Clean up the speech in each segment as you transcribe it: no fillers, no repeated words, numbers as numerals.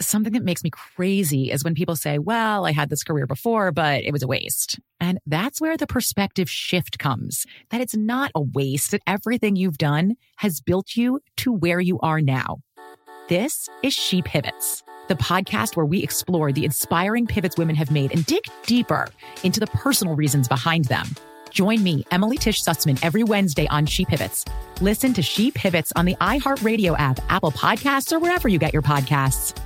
Something that makes me crazy is when people say, well, I had this career before, but it was a waste. And that's where the perspective shift comes, that it's not a waste, that everything you've done has built you to where you are now. This is She Pivots, the podcast where we explore the inspiring pivots women have made and dig deeper into the personal reasons behind them. Join me, Emily Tish Sussman, every Wednesday on She Pivots. Listen to She Pivots on the iHeartRadio app, Apple Podcasts, or wherever you get your podcasts.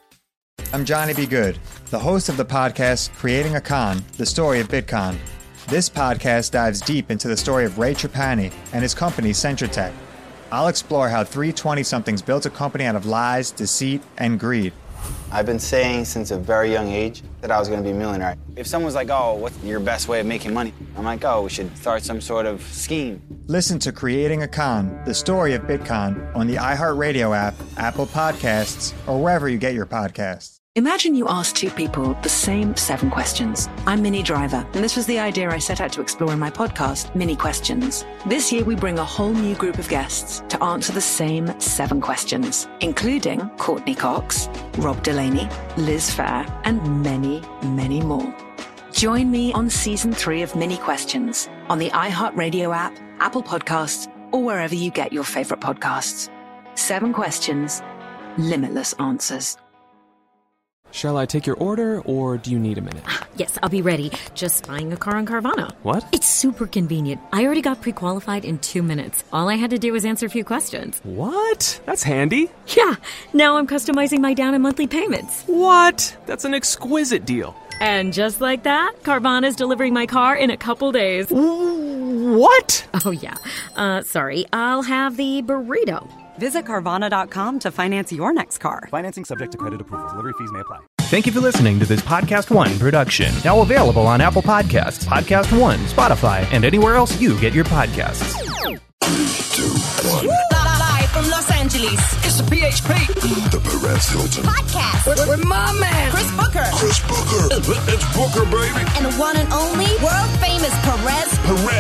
I'm Johnny B. Good, the host of the podcast Creating a Con, the story of Bitcoin. This podcast dives deep into the story of Ray Trapani and his company, Centratech. I'll explore how three 20-somethings built a company out of lies, deceit, and greed. I've been saying since a very young age that I was going to be a millionaire. If someone's like, oh, what's your best way of making money? I'm like, oh, we should start some sort of scheme. Listen to Creating a Con, the story of Bitcoin on the iHeartRadio app, Apple Podcasts, or wherever you get your podcasts. Imagine you ask two people the same 7 questions. I'm Minnie Driver, and this was the idea I set out to explore in my podcast, Minnie Questions. This year, we bring a whole new group of guests to answer the same 7 questions, including Courtney Cox, Rob Delaney, Liz Phair, and many, many more. Join me on Season 3 of Minnie Questions on the iHeartRadio app, Apple Podcasts, or wherever you get your favorite podcasts. 7 questions, limitless answers. Shall I take your order, or do you need a minute? Yes, I'll be ready. Just buying a car on Carvana. What? It's super convenient. I already got pre-qualified in 2 minutes. All I had to do was answer a few questions. What? That's handy. Yeah, now I'm customizing my down and monthly payments. What? That's an exquisite deal. And just like that, Carvana's delivering my car in a couple days. What? Oh, yeah. Sorry, I'll have the burrito. Visit Carvana.com to finance your next car. Financing subject to credit approval. Delivery fees may apply. Thank you for listening to this Podcast One production. Now available on Apple Podcasts, Podcast One, Spotify, and anywhere else you get your podcasts. 3, 2, 1. Live from Los Angeles. It's the PHP. The Perez Hilton Podcast. With my man, Chris Booker. Chris Booker. It's Booker, baby. And the one and only world famous Perez.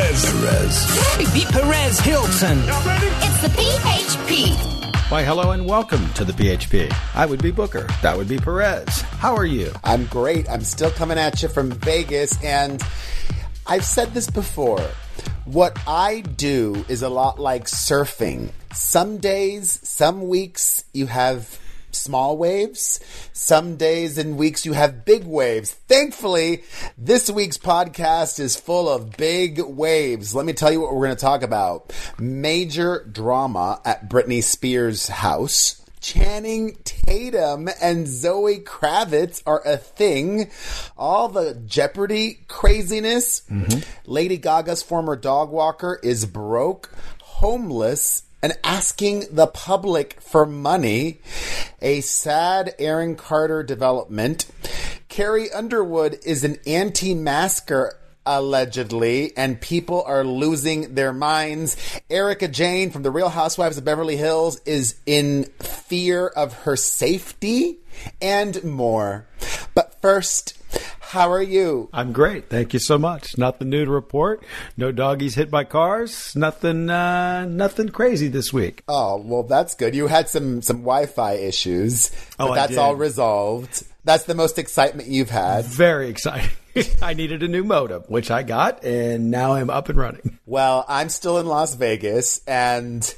Perez. Perez Hilton. Y'all ready? It's the PHP. Why, hello and welcome to the PHP. I would be Booker. That would be Perez. How are you? I'm great. I'm still coming at you from Vegas, and I've said this before. What I do is a lot like surfing. Some days, some weeks, you have small waves. Some days and weeks you have big waves. Thankfully, this week's podcast is full of big waves. Let me tell you what we're going to talk about. Major drama at Britney Spears' house. Channing Tatum and Zoe Kravitz are a thing. All the Jeopardy craziness. Lady Gaga's former dog walker is broke, homeless, and asking the public for money. A sad Aaron Carter development. Carrie Underwood is an anti-masker, allegedly, and people are losing their minds. Erica Jane from The Real Housewives of Beverly Hills is in fear of her safety, and more. But first, how are you? I'm great. Thank you so much. Nothing new to report. No doggies hit by cars. Nothing crazy this week. Oh, well, that's good. You had some Wi-Fi issues, but that's I did. all resolved. That's the most excitement you've had. Very exciting. I needed a new modem, which I got, and now I'm up and running. Well, I'm still in Las Vegas, and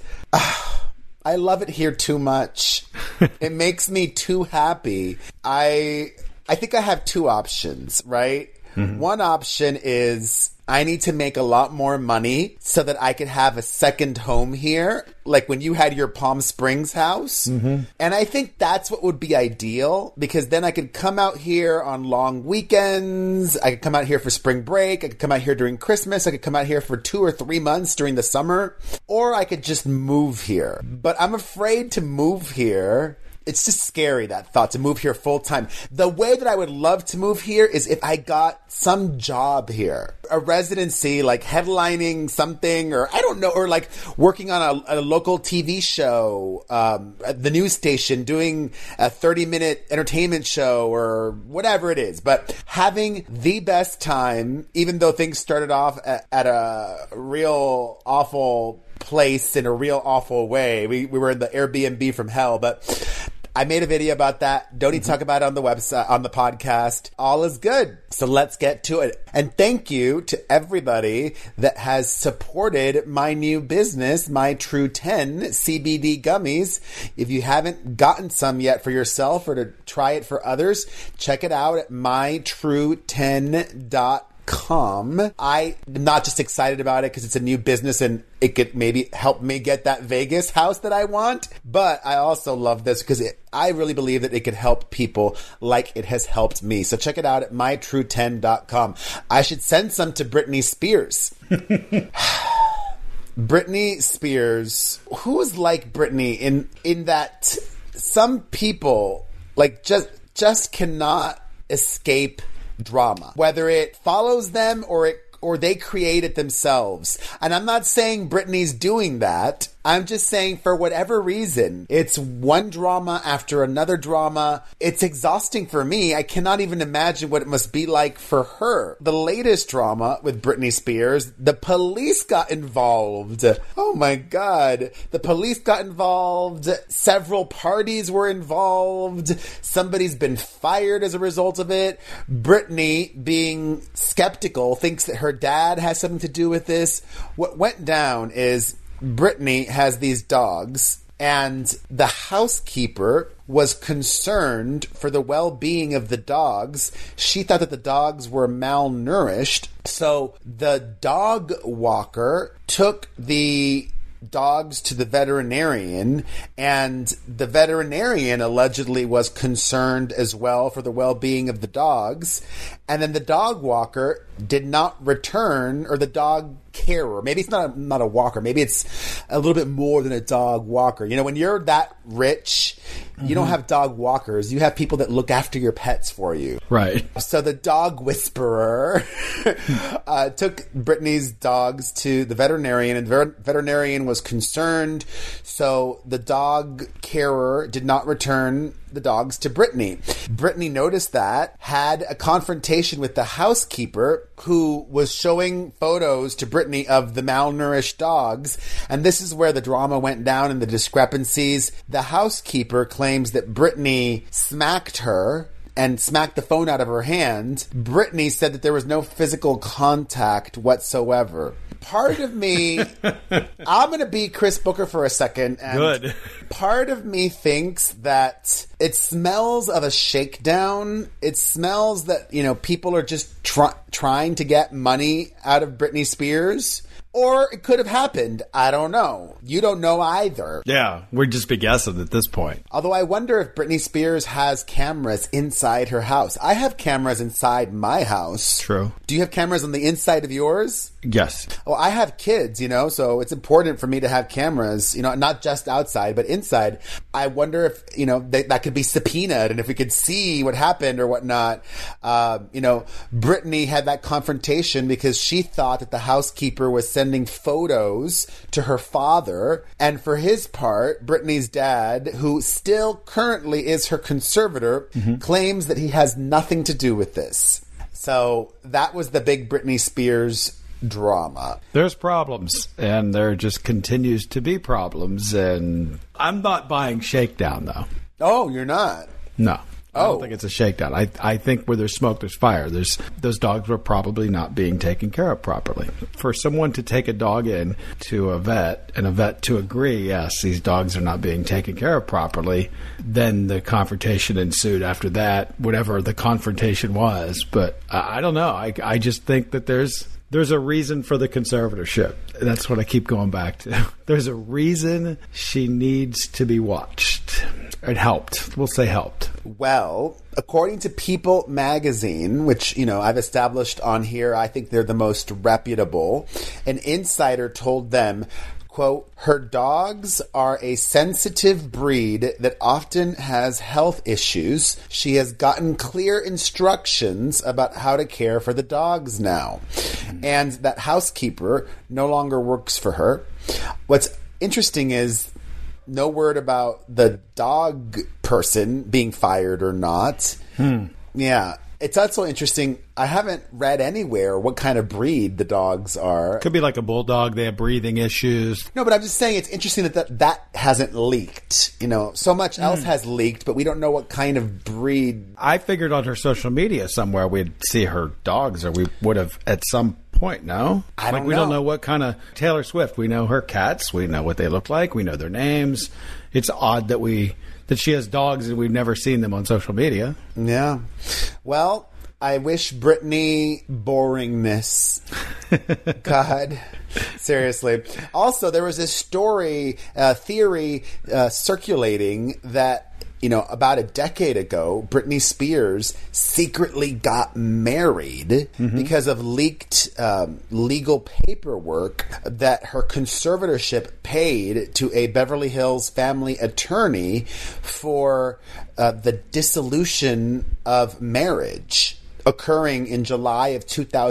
I love it here too much. It makes me too happy. I think I have 2 options, right? One option is I need to make a lot more money so that I could have a second home here, like when you had your Palm Springs house. And I think that's what would be ideal, because then I could come out here on long weekends. I could come out here for spring break. I could come out here during Christmas. I could come out here for 2 or 3 months during the summer, or I could just move here. But I'm afraid to move here. It's just scary, that thought, to move here full time. The way that I would love to move here is if I got some job here, a residency, like headlining something, or I don't know, or like working on a local TV show, at the news station, doing a 30-minute entertainment show or whatever it is. But having the best time, even though things started off at a real awful place in a real awful way. We were in the Airbnb from hell, but I made a video about that. Don't need to talk about it on the website, on the podcast. All is good. So let's get to it. And thank you to everybody that has supported my new business, My True 10 CBD gummies. If you haven't gotten some yet for yourself or to try it for others, check it out at mytrue10.com. I am not just excited about it because it's a new business and it could maybe help me get that Vegas house that I want, but I also love this because I really believe that it could help people like it has helped me. So check it out at mytrue10.com. I should send some to Britney Spears. Britney Spears, who is like Britney in that some people like just cannot escape drama, whether it follows them or they create it themselves. And I'm not saying Britney's doing that. I'm just saying for whatever reason, it's one drama after another drama. It's exhausting for me. I cannot even imagine what it must be like for her. The latest drama with Britney Spears, the police got involved. Oh my God. The police got involved. Several parties were involved. Somebody's been fired as a result of it. Britney, being skeptical, thinks that her dad has something to do with this. What went down is Britney has these dogs, and the housekeeper was concerned for the well-being of the dogs. She thought that the dogs were malnourished, so the dog walker took the dogs to the veterinarian, and the veterinarian allegedly was concerned as well for the well-being of the dogs. And then the dog walker did not return, or the dog carer. Maybe it's not a walker. Maybe it's a little bit more than a dog walker. You know, when you're that rich, you don't have dog walkers. You have people that look after your pets for you. Right. So the dog whisperer took Britney's dogs to the veterinarian, and the veterinarian was concerned. So the dog carer did not return the dogs to Britney. Britney noticed that, had a confrontation with the housekeeper, who was showing photos to Britney of the malnourished dogs. And this is where the drama went down and the discrepancies. The housekeeper claims that Britney smacked her and smacked the phone out of her hand. Britney said that there was no physical contact whatsoever. Part of me, I'm going to be Chris Booker for a second. And good. Part of me thinks that it smells of a shakedown. It smells that, you know, people are just trying to get money out of Britney Spears. Or it could have happened. I don't know. You don't know either. Yeah, we'd just be guessing at this point. Although I wonder if Britney Spears has cameras inside her house. I have cameras inside my house. True. Do you have cameras on the inside of yours? Yes. Well, I have kids, you know, so it's important for me to have cameras, you know, not just outside, but inside. I wonder if, you know, that could be subpoenaed and if we could see what happened or whatnot. You know, Britney had that confrontation because she thought that the housekeeper was sending photos to her father. And for his part, Britney's dad, who still currently is her conservator, claims that he has nothing to do with this. So that was the big Britney Spears drama. There's problems, and there just continues to be problems, and I'm not buying shakedown, though. Oh, you're not? No. I don't think it's a shakedown. I think where there's smoke, there's fire. Those dogs were probably not being taken care of properly. For someone to take a dog in to a vet and a vet to agree, yes, these dogs are not being taken care of properly, then the confrontation ensued after that, whatever the confrontation was. But I don't know. I just think that there's a reason for the conservatorship. That's what I keep going back to. There's a reason she needs to be watched. It helped. We'll say helped. Well, according to People magazine, which, you know, I've established on here, I think they're the most reputable, an insider told them, quote, her dogs are a sensitive breed that often has health issues. She has gotten clear instructions about how to care for the dogs now. And that housekeeper no longer works for her. What's interesting is no word about the dog person being fired or not. Yeah. It's also interesting. I haven't read anywhere what kind of breed the dogs are. Could be like a bulldog. They have breathing issues. No, but I'm just saying it's interesting that hasn't leaked. You know, so much else has leaked, but we don't know what kind of breed. I figured on her social media somewhere we'd see her dogs, or we would have at some point. No, I don't know. We don't know what kind of Taylor Swift. We know her cats. We know what they look like. We know their names. It's odd that she has dogs and we've never seen them on social media. Yeah. Well, I wish Britney boringness. God. Seriously. Also, there was this theory circulating that, you know, about a decade ago, Britney Spears secretly got married because of leaked legal paperwork that her conservatorship paid to a Beverly Hills family attorney for the dissolution of marriage occurring in July of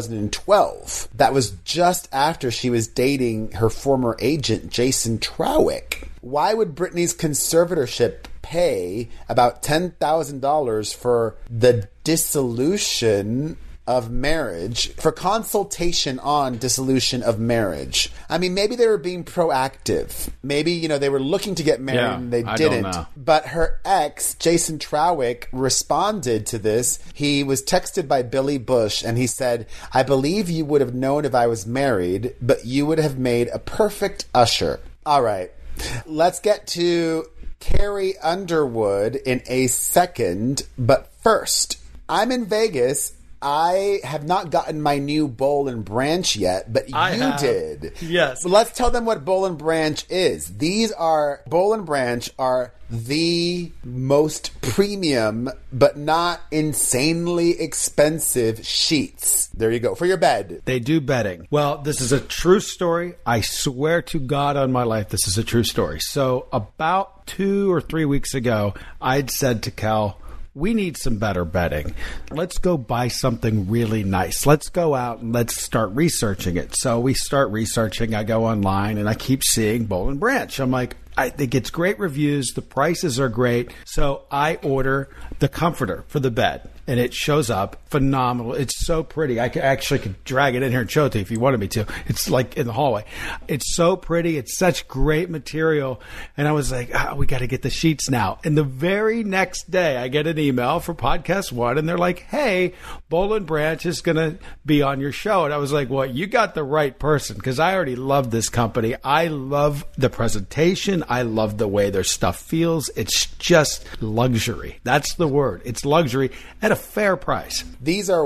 2012. That was just after she was dating her former agent, Jason Trawick. Why would Britney's conservatorship pay about $10,000 for the dissolution of marriage, for consultation on dissolution of marriage? I mean, maybe they were being proactive. Maybe, you know, they were looking to get married and they didn't. Don't know. But her ex, Jason Trawick, responded to this. He was texted by Billy Bush and he said, "I believe you would have known if I was married, but you would have made a perfect usher." All right. Let's get to Carrie Underwood in a second. But first, I'm in Vegas. I have not gotten my new Boll and Branch yet, but you did. Yes. So let's tell them what Boll and Branch is. Boll and Branch are the most premium, but not insanely expensive sheets. There you go. For your bed. They do bedding. Well, this is a true story. I swear to God on my life, this is a true story. So about 2 or 3 weeks ago, I'd said to Cal, we need some better bedding. Let's go buy something really nice. Let's go out and let's start researching it. So we start researching. I go online and I keep seeing Boll and Branch. I'm like, I think it's great reviews. The prices are great. So I order the comforter for the bed. And it shows up phenomenal. It's so pretty. I could drag it in here and show it to you if you wanted me to. It's like in the hallway. It's so pretty. It's such great material. And I was like, we got to get the sheets now. And the very next day, I get an email for Podcast One, and they're like, hey, Boll and Branch is going to be on your show. And I was like, well, you got the right person, because I already love this company. I love the presentation. I love the way their stuff feels. It's just luxury. That's the word. It's luxury at a fair price. These are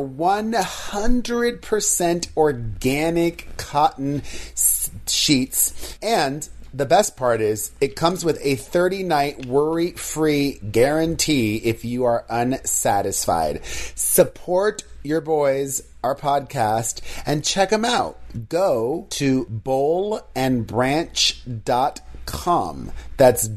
100% organic cotton sheets, and the best part is it comes with a 30-night worry-free guarantee if you are unsatisfied. Support your boys, our podcast, and check them out. Go to bollandbranch.com. That's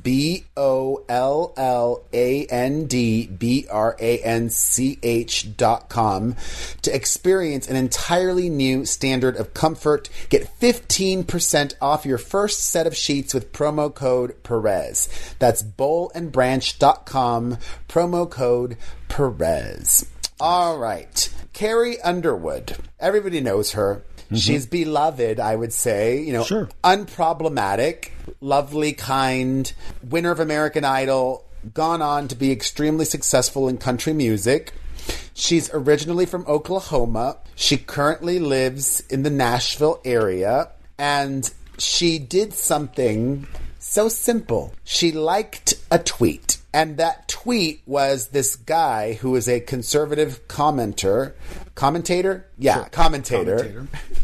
BOLLANDBRANCH.com to experience an entirely new standard of comfort. Get 15% off your first set of sheets with promo code Perez. That's bollandbranch.com, promo code Perez. All right. Carrie Underwood. Everybody knows her. She's beloved, I would say. You know, sure. Unproblematic, lovely, kind, winner of American Idol, gone on to be extremely successful in country music. She's originally from Oklahoma. She currently lives in the Nashville area, and she did something so simple. She liked a tweet. And that tweet was this guy who is a conservative commentator. Yeah, sure. Commentator.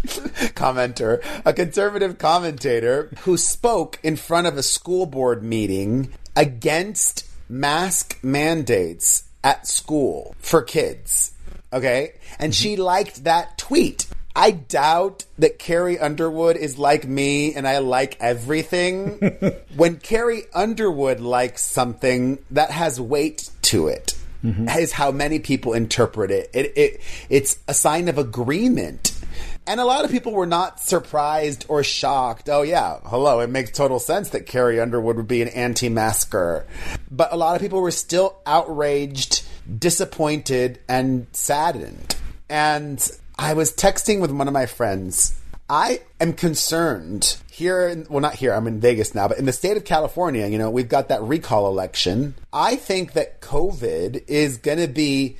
A conservative commentator who spoke in front of a school board meeting against mask mandates at school for kids. Okay? And she liked that tweet. I doubt that Carrie Underwood is like me and I like everything. When Carrie Underwood likes something, that has weight to it, is how many people interpret it. It's a sign of agreement. And a lot of people were not surprised or shocked. Oh, yeah, hello, it makes total sense that Carrie Underwood would be an anti-masker. But a lot of people were still outraged disappointed and saddened. And I was texting with one of my friends. I am concerned not here, I'm in Vegas now, but in the state of California, you know, we've got that recall election. I think that COVID is going to be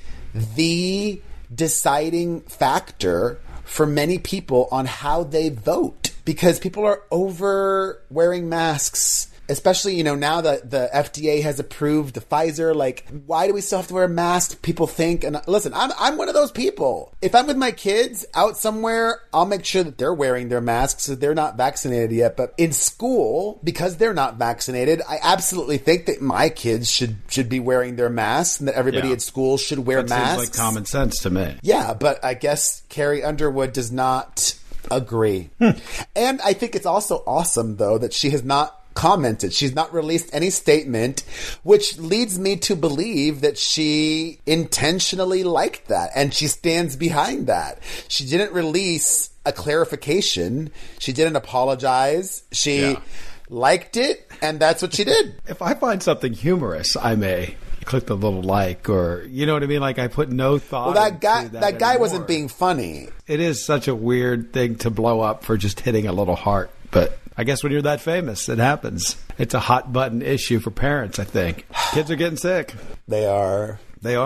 the deciding factor for many people on how they vote, because people are over wearing masks. Especially, you know, now that the FDA has approved the Pfizer, like, why do we still have to wear a mask? People think, and listen, I'm one of those people. If I'm with my kids out somewhere, I'll make sure that they're wearing their masks so they're not vaccinated yet. But in school, because they're not vaccinated, I absolutely think that my kids should be wearing their masks and that everybody at school should wear masks. That seems like common sense to me. Yeah, but I guess Carrie Underwood does not agree. And I think it's also awesome, though, that she has not commented. She's not released any statement, which leads me to believe that she intentionally liked that and she stands behind that. She didn't release a clarification. She didn't apologize. She liked it, and that's what she did. If I find something humorous, I may click the little like, or you know what I mean? Like, I put no thought. Well, that guy anymore. wasn't being funny. It is such a weird thing to blow up for just hitting a little heart, but I guess when you're that famous, it happens. It's a hot button issue for parents, I think. Kids are getting sick. They are.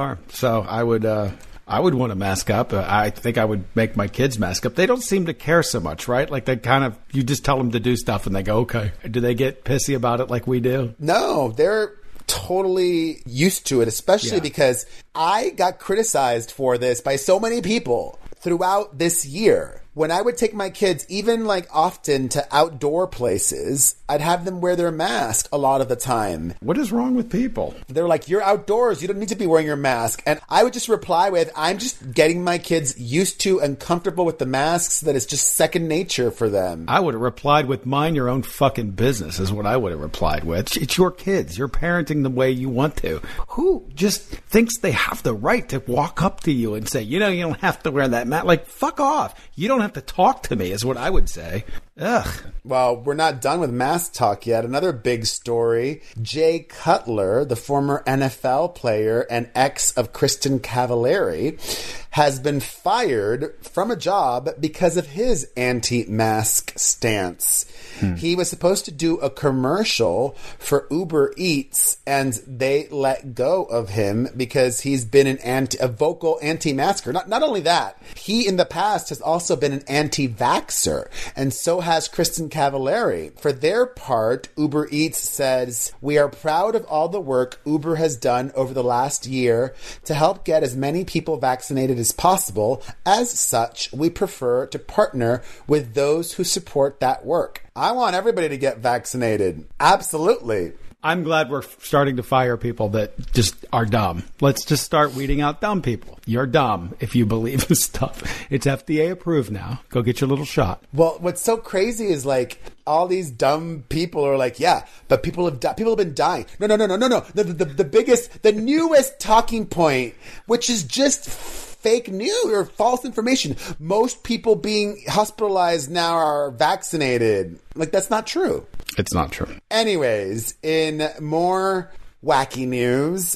So I would want to mask up. I think I would make my kids mask up. They don't seem to care so much, right? Like, they kind of, you just tell them to do stuff and they go, okay. Do they get pissy about it like we do? No, they're totally used to it, especially because I got criticized for this by so many people throughout this year. When I would take my kids, even like often to outdoor places, I'd have them wear their mask a lot of the time. What is wrong with people? They're like, you're outdoors. You don't need to be wearing your mask. And I would just reply with, I'm just getting my kids used to and comfortable with the masks so that it's just second nature for them. I would have replied with, mind your own fucking business is what I would have replied with. It's your kids. You're parenting the way you want to. Who just thinks they have the right to walk up to you and say, you know, you don't have to wear that mask? Like, fuck off. You don't have to talk to me is what I would say. Ugh. Well, we're not done with mask talk yet. Another big story. Jay Cutler, the former NFL player and ex of Kristen Cavallari, has been fired from a job because of his anti-mask stance. He was supposed to do a commercial for Uber Eats, and they let go of him because he's been a vocal anti-masker. Not only that, he in the past has also been an anti-vaxxer, and so has Kristen Cavallari. For their part, Uber Eats says, we are proud of all the work Uber has done over the last year to help get as many people vaccinated as possible. As such, we prefer to partner with those who support that work. I want everybody to get vaccinated. Absolutely. I'm glad we're starting to fire people that just are dumb. Let's just start weeding out dumb people. You're dumb if you believe this stuff. It's FDA approved now. Go get your little shot. Well, what's so crazy is like all these dumb people are like, yeah, but people have been dying. No. The biggest, the newest talking point, which is just fake news or false information. Most people being hospitalized now are vaccinated. Like, that's not true. It's not true. Anyways, in more wacky news,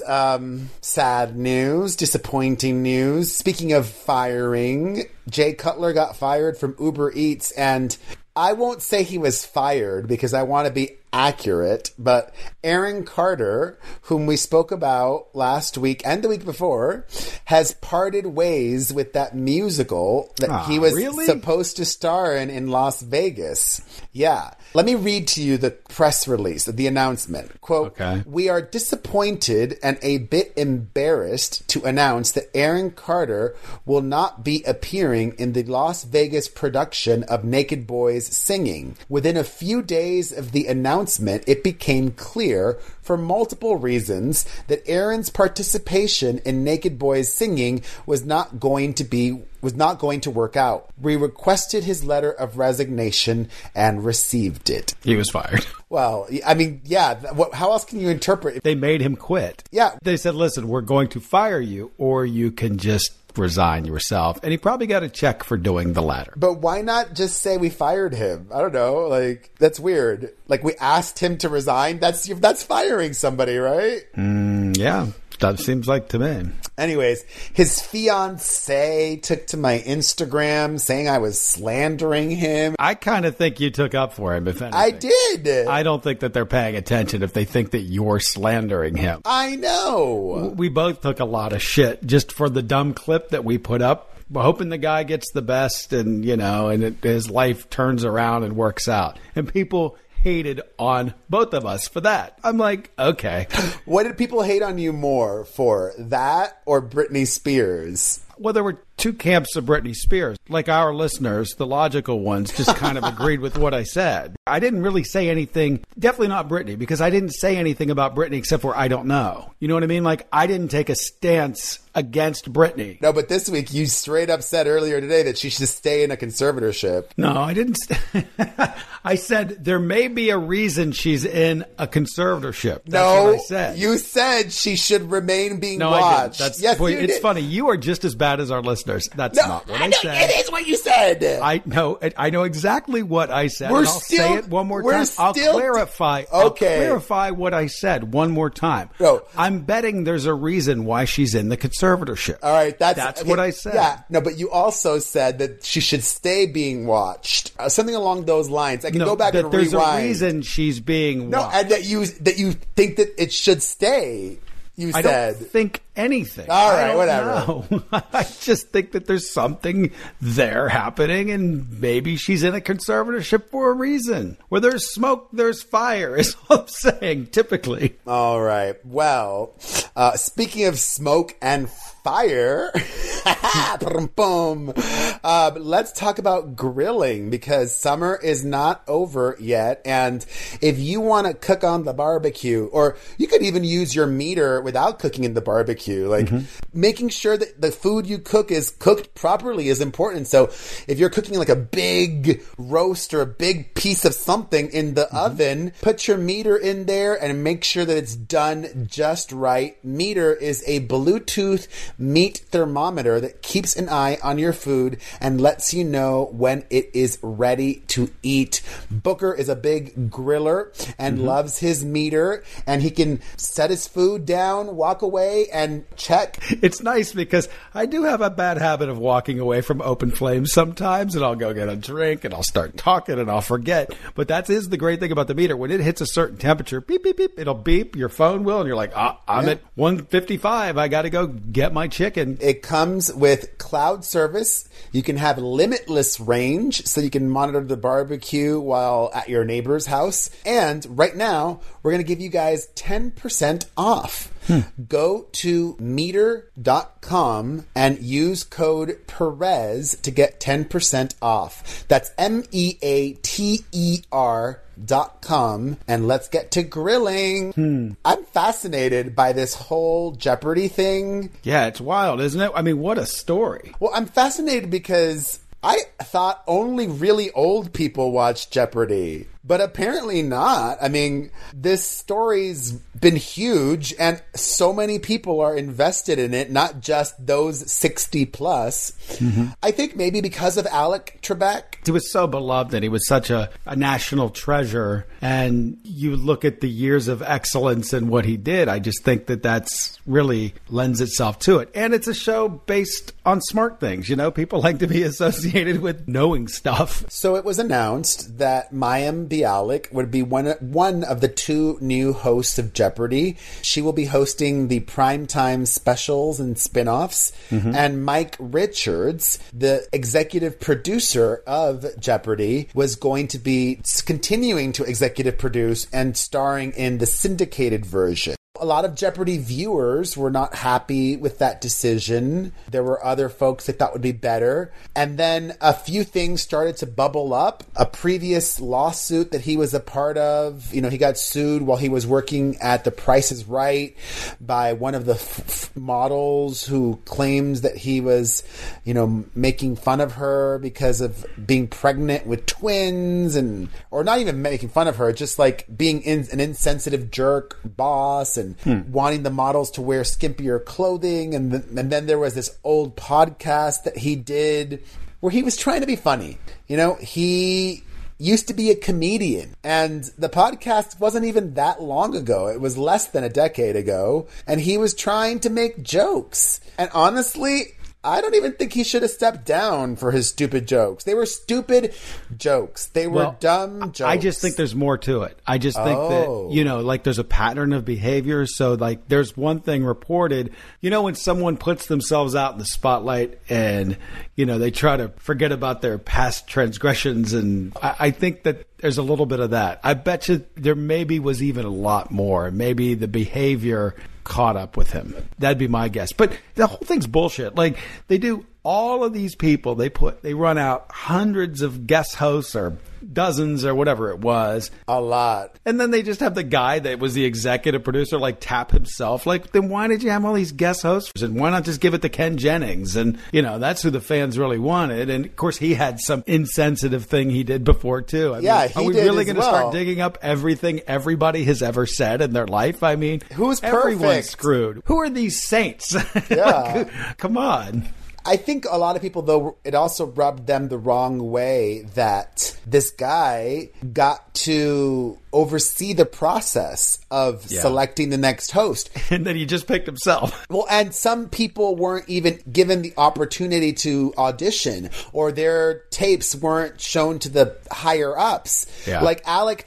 sad news, disappointing news. Speaking of firing, Jay Cutler got fired from Uber Eats, and I won't say he was fired because I want to be accurate, but Aaron Carter, whom we spoke about last week and the week before, has parted ways with that musical that he was supposed to star in Las Vegas. Yeah. Let me read to you the press release, the announcement. Quote, we are disappointed and a bit embarrassed to announce that Aaron Carter will not be appearing in the Las Vegas production of Naked Boys Singing. Within a few days of the announcement, it became clear for multiple reasons that Aaron's participation in Naked Boys Singing was not going to work out. We requested his letter of resignation and received it. He was fired. Well, I mean, yeah. How else can you interpret it? They made him quit. Yeah. They said, listen, we're going to fire you, or you can just resign yourself. And he probably got a check for doing the latter. But why not just say we fired him? I don't know. Like, that's weird. Like, we asked him to resign. That's firing somebody, right? Yeah. That seems like to me. Anyways, his fiancée took to my Instagram saying I was slandering him. I kind of think you took up for him, if anything. I did. I don't think that they're paying attention if they think that you're slandering him. I know. We both took a lot of shit just for the dumb clip that we put up. We're hoping the guy gets the best and, his life turns around and works out. And people hated on both of us for that. I'm like, okay. What did people hate on you more for, that or Britney Spears? Well, there were two camps of Britney Spears. Like our listeners, the logical ones, just kind of agreed with what I said. I didn't really say anything, definitely not Britney, because I didn't say anything about Britney except for I don't know. You know what I mean? Like, I didn't take a stance against Britney. No, but this week you straight up said earlier today that she should stay in a conservatorship. No, I didn't. I said there may be a reason she's in a conservatorship. That's what I said. You said she should remain being watched. I did. Yes, boy, it's funny. You are just as bad as our listeners. That's not what I said. It is what you said. I know exactly what I said. I'll say it one more time. I'll clarify. Okay. I'll clarify what I said one more time. No. I'm betting there's a reason why she's in the conservatorship. All right, that's okay, what I said. Yeah, no, but you also said that she should stay being watched. Something along those lines. I can go back and rewind. There's a reason she's being watched. No, and that you think that it should stay. You said. I don't think anything. All right, whatever. I just think that there's something there happening, and maybe she's in a conservatorship for a reason. Where there's smoke, there's fire, is all I'm saying, typically. All right. Well, speaking of smoke and fire, let's talk about grilling, because summer is not over yet. And if you want to cook on the barbecue, or you could even use your meter without cooking in the barbecue, like making sure that the food you cook is cooked properly is important. So if you're cooking like a big roast or a big piece of something in the oven, put your meter in there and make sure that it's done just right. Meter is a Bluetooth meat thermometer that keeps an eye on your food and lets you know when it is ready to eat. Booker is a big griller and loves his meter, and he can set his food down, walk away, and check. It's nice because I do have a bad habit of walking away from open flames sometimes, and I'll go get a drink and I'll start talking and I'll forget. But that is the great thing about the meter. When it hits a certain temperature, beep, beep, beep, it'll beep, your phone will, and you're like, I'm at 155. I got to go get my chicken. It comes with cloud service. You can have limitless range, so you can monitor the barbecue while at your neighbor's house. And right now, we're going to give you guys 10% off. Go to meter.com and use code Perez to get 10% off. That's MEATER.com, and let's get to grilling. I'm fascinated by this whole Jeopardy thing. Yeah, it's wild, isn't it? I mean, what a story. Well, I'm fascinated because I thought only really old people watch Jeopardy, but apparently not. I mean, this story's been huge, and so many people are invested in it, not just those 60 plus. I think maybe because of Alec Trebek. He was so beloved, and he was such a national treasure. And you look at the years of excellence and what he did, I just think that that's really lends itself to it. And it's a show based on smart things. You know, people like to be associated with knowing stuff. So it was announced that Mayim Bialik would be one of the two new hosts of Jeopardy. She will be hosting the primetime specials and spinoffs. And Mike Richards, the executive producer of Jeopardy, was going to be continuing to executive produce and starring in the syndicated version. A lot of Jeopardy viewers were not happy with that decision. There were other folks that thought would be better. And then a few things started to bubble up. A previous lawsuit that he was a part of, he got sued while he was working at The Price is Right by one of the models who claims that he was, making fun of her because of being pregnant with twins, or not even making fun of her, just like being an insensitive jerk boss and wanting the models to wear skimpier clothing. And then there was this old podcast that he did where he was trying to be funny. He used to be a comedian, and the podcast wasn't even that long ago. It was less than a decade ago, and he was trying to make jokes. And honestly, I don't even think he should have stepped down for his stupid jokes. They were stupid jokes. They were dumb jokes. I just think there's more to it. I just think that, like there's a pattern of behavior. So like there's one thing reported, when someone puts themselves out in the spotlight and, they try to forget about their past transgressions. And I think that there's a little bit of that. I bet you there maybe was even a lot more. Maybe the behavior caught up with him. That'd be my guess. But the whole thing's bullshit. Like, they do all of these people, they run out hundreds of guest hosts or dozens or whatever it was. A lot. And then they just have the guy that was the executive producer, tap himself. Then why did you have all these guest hosts? And why not just give it to Ken Jennings? And, that's who the fans really wanted. And, of course, he had some insensitive thing he did before, too. I mean, are we really going to start digging up everything everybody has ever said in their life? I mean, who's everyone's perfect? Screwed. Who are these saints? Yeah. Come on. I think a lot of people, though, it also rubbed them the wrong way that this guy got to oversee the process of selecting the next host. And then he just picked himself. Well, and some people weren't even given the opportunity to audition, or their tapes weren't shown to the higher ups. Yeah. Like Alex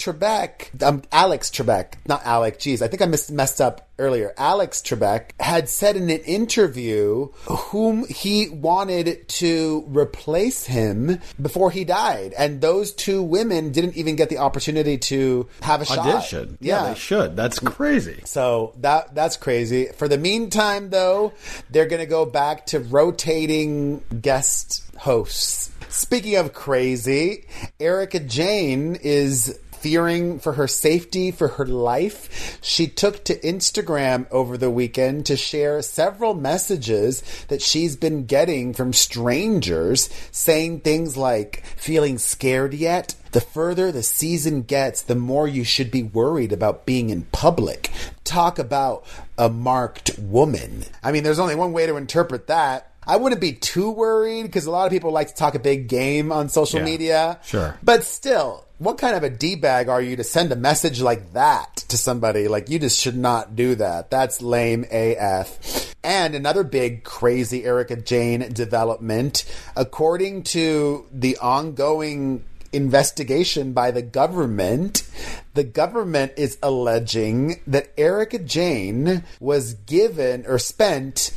Trebek, not Alec, geez, I think I messed up earlier. Alex Trebek had said in an interview whom he wanted to replace him before he died. And those two women didn't even get the opportunity to have a audition. Shot. Yeah, they should. That's crazy. So that's crazy. For the meantime, though, they're going to go back to rotating guest hosts. Speaking of crazy, Erika Jayne is fearing for her safety, for her life. She took to Instagram over the weekend to share several messages that she's been getting from strangers saying things like, feeling scared yet? The further the season gets, the more you should be worried about being in public. Talk about a marked woman. I mean, there's only one way to interpret that. I wouldn't be too worried because a lot of people like to talk a big game on social media. Sure. But still, what kind of a D-bag are you to send a message like that to somebody? Like, you just should not do that. That's lame AF. And another big, crazy Erika Jayne development, according to the ongoing investigation by the government is alleging that Erika Jayne was given or spent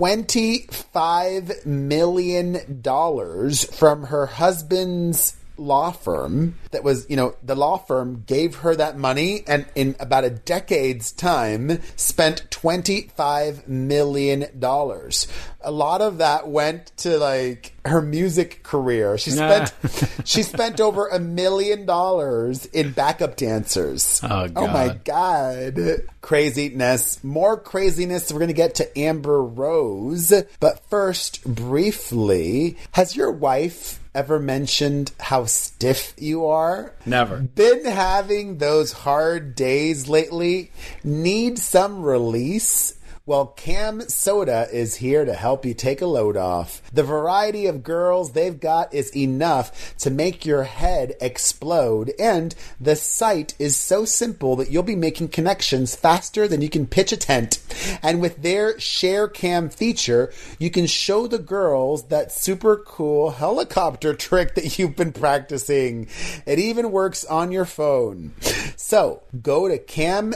$25 million from her husband's law firm. That was, the law firm gave her that money and in about a decade's time spent $25 million. A lot of that went to her music career. She spent over $1 million in backup dancers. Oh, God. Oh my God. Craziness. More craziness. We're going to get to Amber Rose. But first, briefly, has your wife ever mentioned how stiff you are? Never. Been having those hard days lately? Need some release? Well, Cam Soda is here to help you take a load off. The variety of girls they've got is enough to make your head explode, and the site is so simple that you'll be making connections faster than you can pitch a tent. And with their Share Cam feature, you can show the girls that super cool helicopter trick that you've been practicing. It even works on your phone. So, go to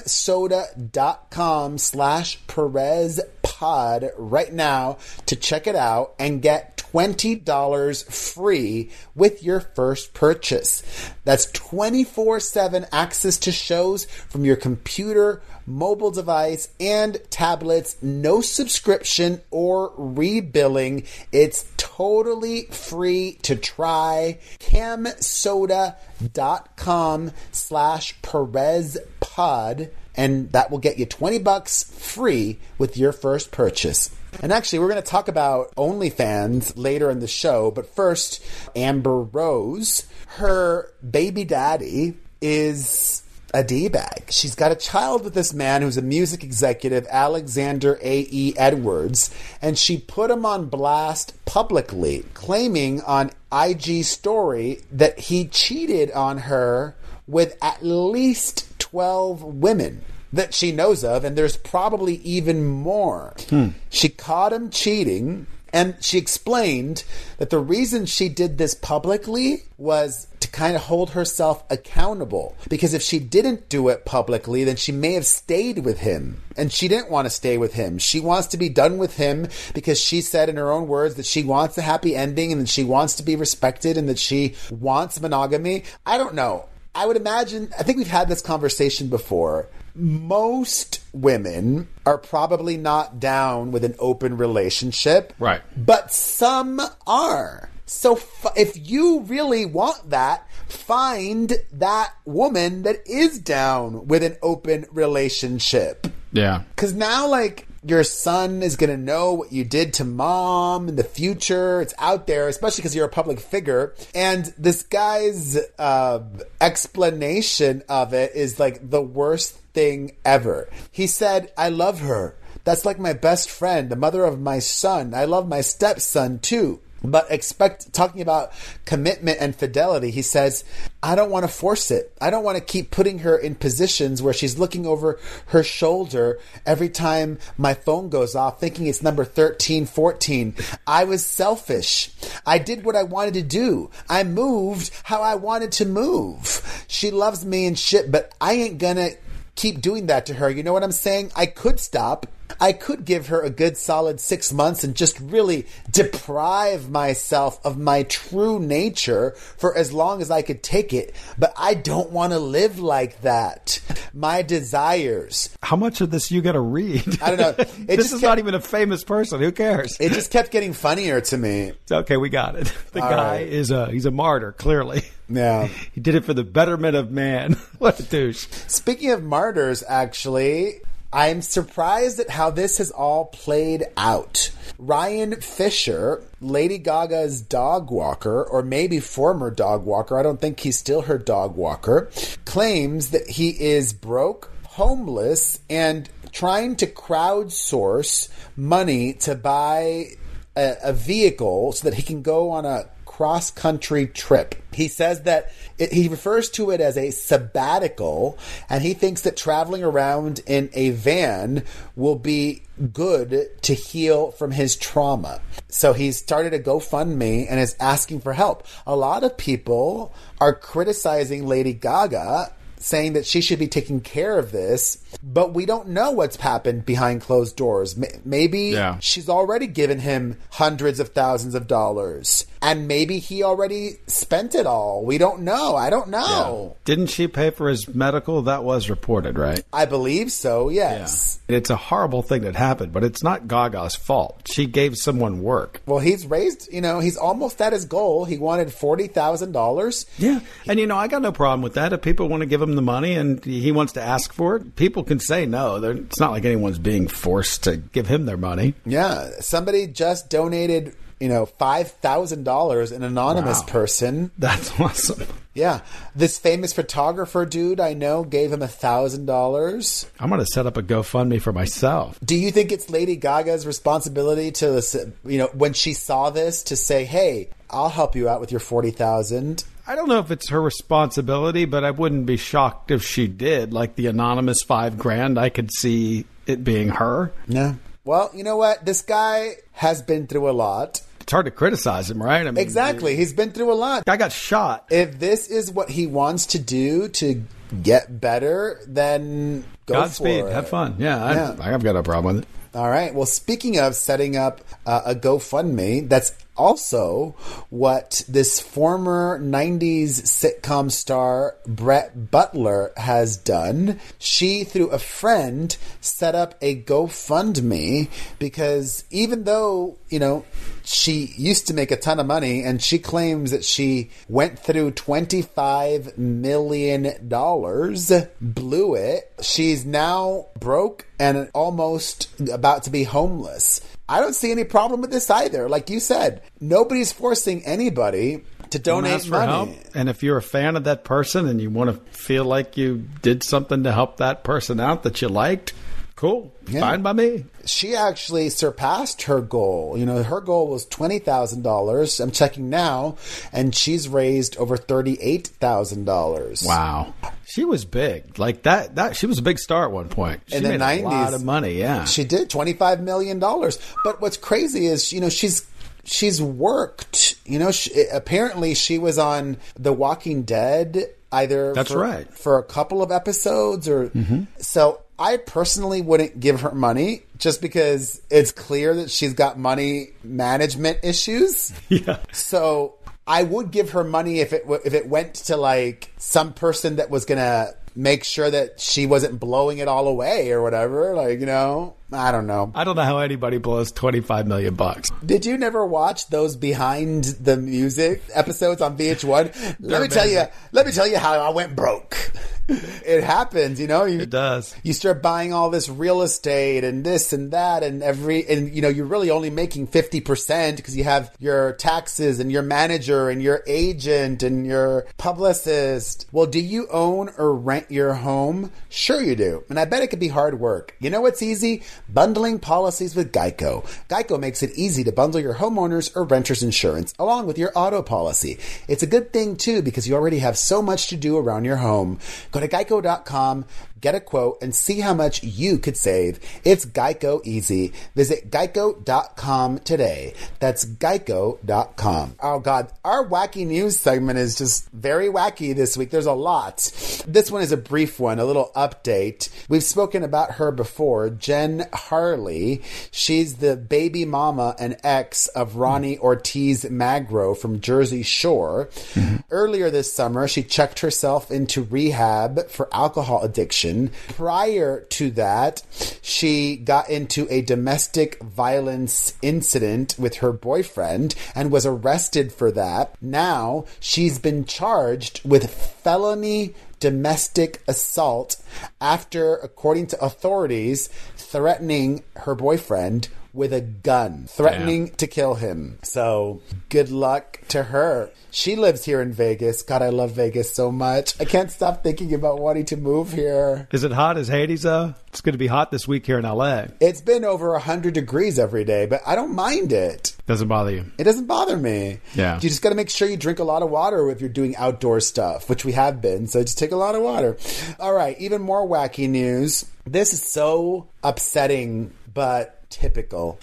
camsoda.com/Perez Pod right now to check it out and get $20 free with your first purchase. That's 24/7 access to shows from your computer, mobile device, and tablets. No subscription or rebilling. It's totally free to try. camsoda.com/Perez Pod. And that will get you $20 free with your first purchase. And actually, we're going to talk about OnlyFans later in the show. But first, Amber Rose, her baby daddy is a D-bag. She's got a child with this man who's a music executive, Alexander A.E. Edwards, and she put him on blast publicly, claiming on IG story that he cheated on her with at least 12 women that she knows of, and there's probably even more. She caught him cheating, and she explained that the reason she did this publicly was to kind of hold herself accountable. Because if she didn't do it publicly, then she may have stayed with him. And she didn't want to stay with him. She wants to be done with him because she said in her own words that she wants a happy ending and that she wants to be respected and that she wants monogamy. I don't know. I would imagine, I think we've had this conversation before. Most women are probably not down with an open relationship. Right. But some are. So if you really want that, find that woman that is down with an open relationship. Yeah. Because now, like, your son is going to know what you did to mom in the future. It's out there, especially because you're a public figure. And this guy's explanation of it is like the worst thing ever. He said, I love her. That's like my best friend, the mother of my son. I love my stepson too. But talking about commitment and fidelity, he says, I don't want to force it. I don't want to keep putting her in positions where she's looking over her shoulder every time my phone goes off, thinking it's number 13, 14. I was selfish. I did what I wanted to do. I moved how I wanted to move. She loves me and shit, but I ain't gonna keep doing that to her. You know what I'm saying? I could stop. I could give her a good solid 6 months and just really deprive myself of my true nature for as long as I could take it. But I don't want to live like that. My desires. How much of this you got to read? I don't know. This is not even a famous person. Who cares? It just kept getting funnier to me. Okay, we got it. The All guy right. he's a martyr, clearly. Yeah. He did it for the betterment of man. What a douche. Speaking of martyrs, actually, I'm surprised at how this has all played out. Ryan Fisher, Lady Gaga's dog walker, or maybe former dog walker, I don't think he's still her dog walker, claims that he is broke, homeless, and trying to crowdsource money to buy a vehicle so that he can go on a cross-country trip. He says that he refers to it as a sabbatical, and he thinks that traveling around in a van will be good to heal from his trauma. So he's started a GoFundMe and is asking for help. A lot of people are criticizing Lady Gaga, saying that she should be taking care of this, but we don't know what's happened behind closed doors. Maybe she's already given him hundreds of thousands of dollars, and maybe he already spent it all. We don't know. I don't know. Yeah. Didn't she pay for his medical? That was reported, right? I believe so, yes. Yeah. It's a horrible thing that happened, but it's not Gaga's fault. She gave someone work. Well, he's raised, he's almost at his goal. He wanted $40,000. Yeah. And, I got no problem with that. If people want to give him the money and he wants to ask for it, people can say no. It's not like anyone's being forced to give him their money. Yeah. Somebody just donated, $5,000, an anonymous person. That's awesome. Yeah. This famous photographer dude I know gave him $1,000. I'm going to set up a GoFundMe for myself. Do you think it's Lady Gaga's responsibility to, when she saw this, to say, hey, I'll help you out with your $40,000? I don't know if it's her responsibility, but I wouldn't be shocked if she did. Like the anonymous $5,000, I could see it being her. Yeah. Well, you know what? This guy has been through a lot. It's hard to criticize him, right? I mean, exactly. He's been through a lot. Guy got shot. If this is what he wants to do to get better, then Godspeed. For it. Have fun. Yeah, I've got no problem with it. All right. Well, speaking of setting up a GoFundMe, that's also what this former 90s sitcom star Brett Butler has done. She, through a friend, set up a GoFundMe because even though, she used to make a ton of money and she claims that she went through $25 million, blew it. She's now broke and almost about to be homeless. I don't see any problem with this either. Like you said, nobody's forcing anybody to donate for money. help. And if you're a fan of that person and you want to feel like you did something to help that person out that you liked, cool. Yeah. Fine by me. She actually surpassed her goal. You know, her goal was $20,000. I'm checking now, and she's raised over $38,000. Wow. She was big. Like that she was a big star at one point. She in the made 90s, a lot of money, yeah. She did $25 million. But what's crazy is, you know, she's worked. You know, apparently she was on The Walking Dead either for a couple of episodes or so. I personally wouldn't give her money just because it's clear that she's got money management issues. Yeah. So I would give her money if it went to like some person that was going to make sure that she wasn't blowing it all away or whatever. Like, you know, I don't know. I don't know how anybody blows $25 million. Did you never watch those behind the music episodes on VH1? Let me tell you how I went broke. It happens, you know. It does. You start buying all this real estate and this and that and you know, you're really only making 50% because you have your taxes and your manager and your agent and your publicist. Well, do you own or rent your home? Sure you do. And I bet it could be hard work. You know what's easy? Bundling policies with Geico. Geico makes it easy to bundle your homeowners or renters insurance along with your auto policy. It's a good thing too because you already have so much to do around your home. Go to geico.com, get a quote, and see how much you could save. It's Geico easy. Visit geico.com today. That's geico.com. Oh, God. Our wacky news segment is just very wacky this week. There's a lot. This one is a brief one, a little update. We've spoken about her before, Jen Harley. She's the baby mama and ex of Ronnie Ortiz Magro from Jersey Shore. Earlier this summer, she checked herself into rehab for alcohol addiction. Prior to that, she got into a domestic violence incident with her boyfriend and was arrested for that. Now, she's been charged with felony domestic assault after, according to authorities, threatening her boyfriend with a gun, threatening to kill him. So, good luck to her. She lives here in Vegas. God, I love Vegas so much. I can't stop thinking about wanting to move here. Is it hot as Hades, though? It's going to be hot this week here in LA. It's been over 100 degrees every day, but I don't mind it. Doesn't bother you? It doesn't bother me. Yeah. You just got to make sure you drink a lot of water if you're doing outdoor stuff, which we have been. So just take a lot of water. All right, even more wacky news. This is so upsetting, but typical.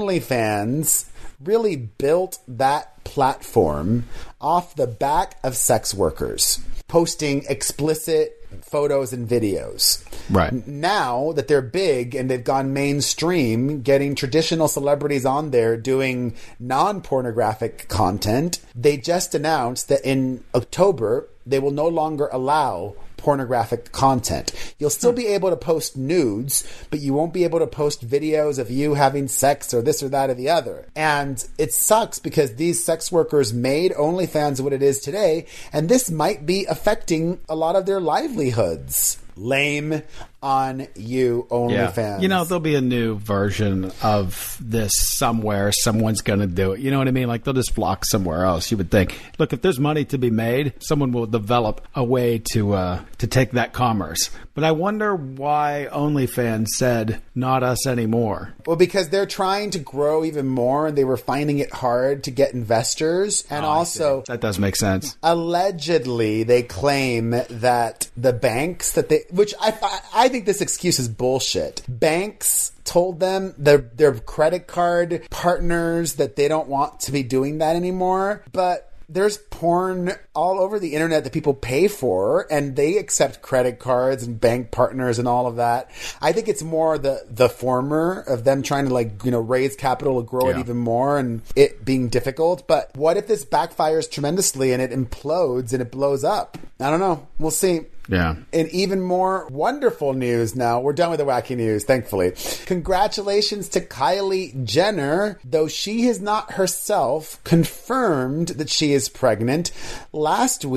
OnlyFans really built that platform off the back of sex workers posting explicit photos and videos. Right. Now that they're big and they've gone mainstream, getting traditional celebrities on there doing non-pornographic content, they just announced that in October, they will no longer allow pornographic content. You'll still be able to post nudes, but you won't be able to post videos of you having sex or this or that or the other. And it sucks because these sex workers made OnlyFans what it is today, and this might be affecting a lot of their livelihoods. Lame on you, OnlyFans. Yeah. You know, there'll be a new version of this somewhere. Someone's going to do it. You know what I mean? Like, they'll just flock somewhere else. You would think, look, if there's money to be made, someone will develop a way to take that commerce. But I wonder why OnlyFans said, not us anymore. Well, because they're trying to grow even more, and they were finding it hard to get investors. And also, that does make sense. Allegedly, they claim that the banks that they, which I think this excuse is bullshit. Banks told them, their credit card partners, that they don't want to be doing that anymore. But there's porn all over the internet that people pay for, and they accept credit cards and bank partners and all of that. I think it's more the former of them trying to raise capital to grow it even more and it being difficult. But what if this backfires tremendously and it implodes and it blows up? I don't know. We'll see. Yeah. And even more wonderful news now. We're done with the wacky news, thankfully. Congratulations to Kylie Jenner, though she has not herself confirmed that she is pregnant. Last week,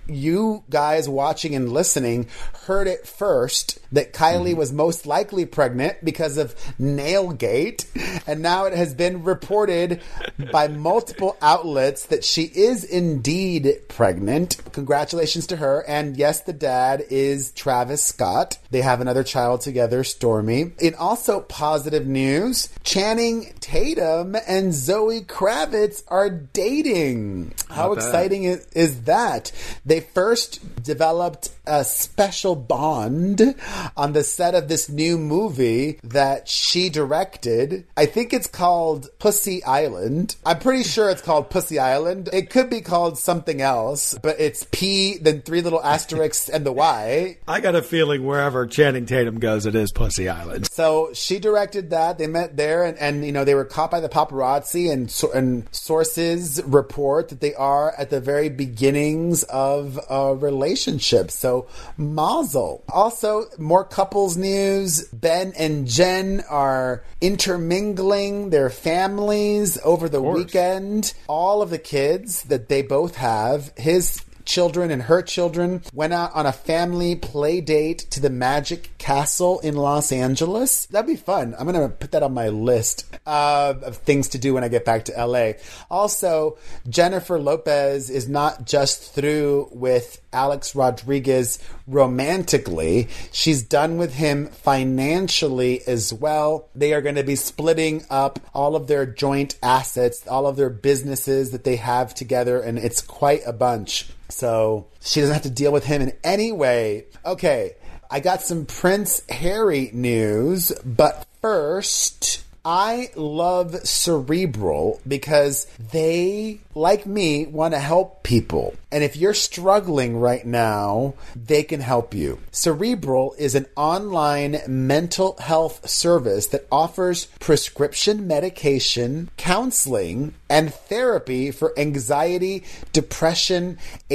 you guys watching and listening heard it first that Kylie was most likely pregnant because of Nailgate, and now it has been reported by multiple outlets that she is indeed pregnant. Congratulations to her. And yes, the dad is Travis Scott. They have another child together, Stormy. In also positive news, Channing Tatum and Zoe Kravitz are dating. How exciting is that? They first developed a special bond on the set of this new movie that she directed. I think it's called Pussy Island. I'm pretty sure it's called Pussy Island. It could be called something else, but it's P, then 3 little asterisks and the Y. I got a feeling wherever Channing Tatum goes, it is Pussy Island. So she directed that. They met there, and you know, they were caught by the paparazzi, and sources report that they are at the very beginnings of a relationship. So mazel. Also, more couples news. Ben and Jen are intermingling their families over the weekend. All of the kids that they both have, his children and her children, went out on a family play date to the Magic Castle in Los Angeles. That'd be fun. I'm going to put that on my list of things to do when I get back to LA. Also, Jennifer Lopez is not just through with Alex Rodriguez romantically. She's done with him financially as well. They are going to be splitting up all of their joint assets, all of their businesses that they have together, and it's quite a bunch. So she doesn't have to deal with him in any way. Okay, I got some Prince Harry news, but first, I love Cerebral because they, like me, want to help people. And if you're struggling right now, they can help you. Cerebral is an online mental health service that offers prescription medication, counseling, and therapy for anxiety, depression,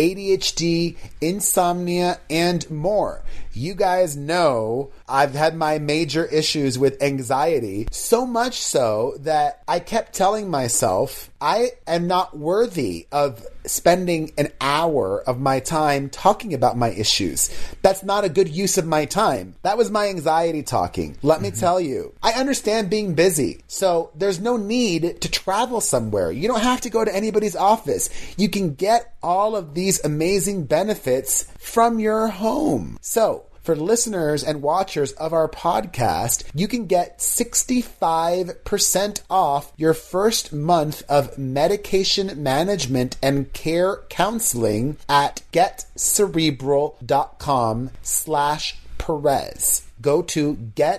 ADHD, insomnia, and more. You guys know I've had my major issues with anxiety, so much so that I kept telling myself I am not worthy of spending an hour of my time talking about my issues. That's not a good use of my time. That was my anxiety talking. Let me tell you. I understand being busy, so there's no need to travel somewhere. You don't have to go to anybody's office. You can get all of these amazing benefits from your home. So, for listeners and watchers of our podcast, you can get 65% off your first month of medication management and care counseling at getcerebral.com/Perez. Go to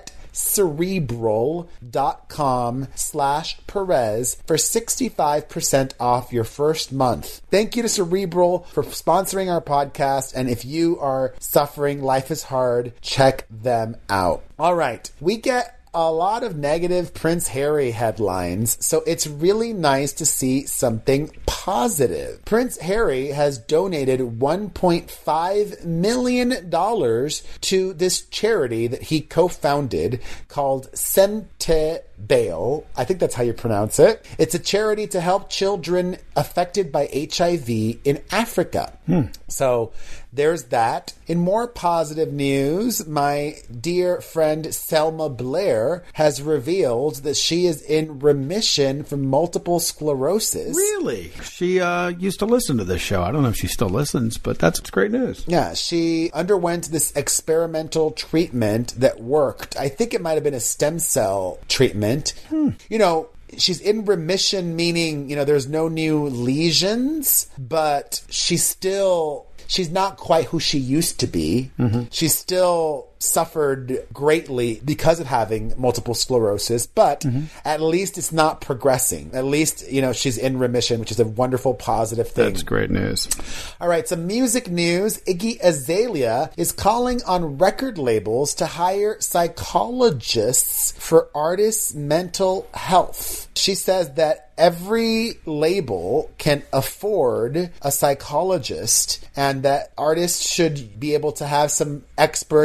getcerebral.com/Perez for 65% off your first month. Thank you to Cerebral for sponsoring our podcast. And if you are suffering, life is hard, check them out. All right. We get a lot of negative Prince Harry headlines, so it's really nice to see something positive. Prince Harry has donated $1.5 million to this charity that he co-founded called Sente Bail. I think that's how you pronounce it. It's a charity to help children affected by HIV in Africa. So there's that. In more positive news, my dear friend Selma Blair has revealed that she is in remission from multiple sclerosis. Really? She used to listen to this show. I don't know if she still listens, but that's great news. Yeah, she underwent this experimental treatment that worked. I think it might have been a stem cell treatment. You know, she's in remission, meaning, you know, there's no new lesions, but she's not quite who she used to be. She still suffered greatly because of having multiple sclerosis, but at least it's not progressing. At least, you know, she's in remission, which is a wonderful, positive thing. That's great news. All right, some music news. Iggy Azalea is calling on record labels to hire psychologists for artists' mental health. She says that every label can afford a psychologist and that artists should be able to have some expert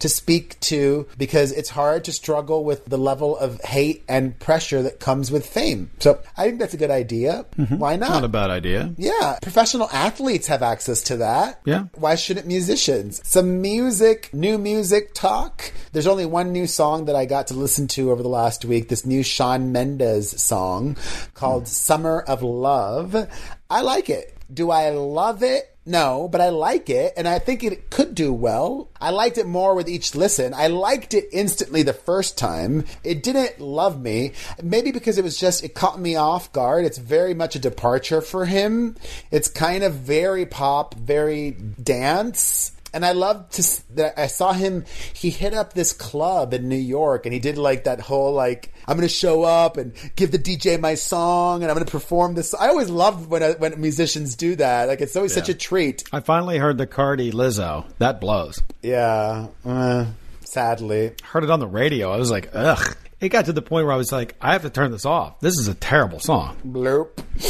to speak to because it's hard to struggle with the level of hate and pressure that comes with fame. So I think that's a good idea. Why not? Not a bad idea. Yeah. Professional athletes have access to that. Yeah. Why shouldn't musicians? Some music, new music talk. There's only one new song that I got to listen to over the last week, this new Shawn Mendes song called Summer of Love. I like it. Do I love it? No, but I like it, and I think it could do well. I liked it more with each listen. I liked it instantly the first time. It didn't love me. Maybe because it caught me off guard. It's very much a departure for him. It's kind of very pop, very dance. And I love that I saw him, he hit up this club in New York and he did like that whole like, I'm going to show up and give the DJ my song and I'm going to perform this. I always love when musicians do that. Like it's always such a treat. I finally heard the Cardi Lizzo. That blows. Yeah. Sadly. Heard it on the radio. I was like, ugh. It got to the point where I was like, I have to turn this off. This is a terrible song. Bloop.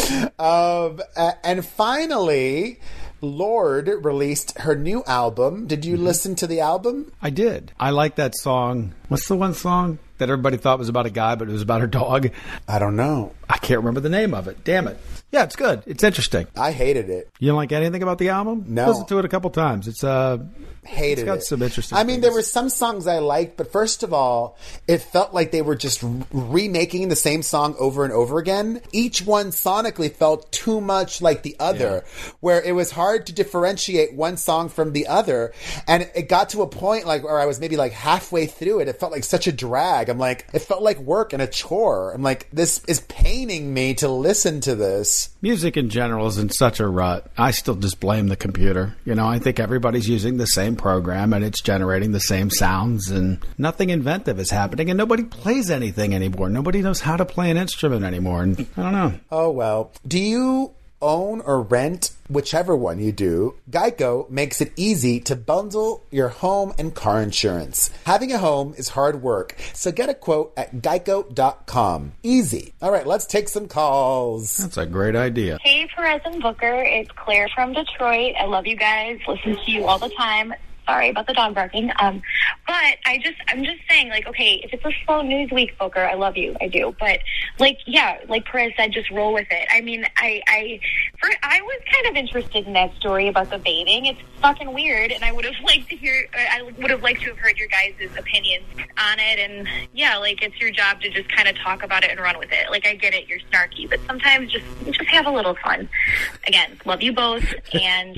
And finally, Lorde released her new album. Did you listen to the album? I did. I like that song. What's the one song that everybody thought was about a guy, but it was about her dog? I don't know. I can't remember the name of it. Damn it. Yeah, it's good. It's interesting. I hated it. You don't like anything about the album? No. Listen to it a couple times. It's hated got it. Some interesting I mean, things. there were some songs I liked, but first of all, it felt like they were just remaking the same song over and over again. Each one sonically felt too much like the other, where it was hard to differentiate one song from the other. And it got to a point like where I was maybe like halfway through it. It felt like such a drag. I'm like, it felt like work and a chore. I'm like, this is paining me to listen to this. Music in general is in such a rut. I still just blame the computer. You know, I think everybody's using the same program and it's generating the same sounds and nothing inventive is happening and nobody plays anything anymore. Nobody knows how to play an instrument anymore. And I don't know. Oh, well. Do you own or rent? Whichever one you do, Geico makes it easy to bundle your home and car insurance. Having a home is hard work, so get a quote at geico.com. Easy. All right, let's take some calls. That's a great idea. Hey, Perez and Booker. It's Claire from Detroit. I love you guys. Listen to you all the time. Sorry about the dog barking. But I'm just saying, like, okay, if it's a slow news week, Booker, I love you. I do. But, like, yeah, like Perez said, just roll with it. I mean, I was kind of interested in that story about the bathing. It's fucking weird, and I would have liked to have heard your guys' opinions on it. And, yeah, like, it's your job to just kind of talk about it and run with it. Like, I get it, you're snarky, but sometimes just have a little fun. Again, love you both, and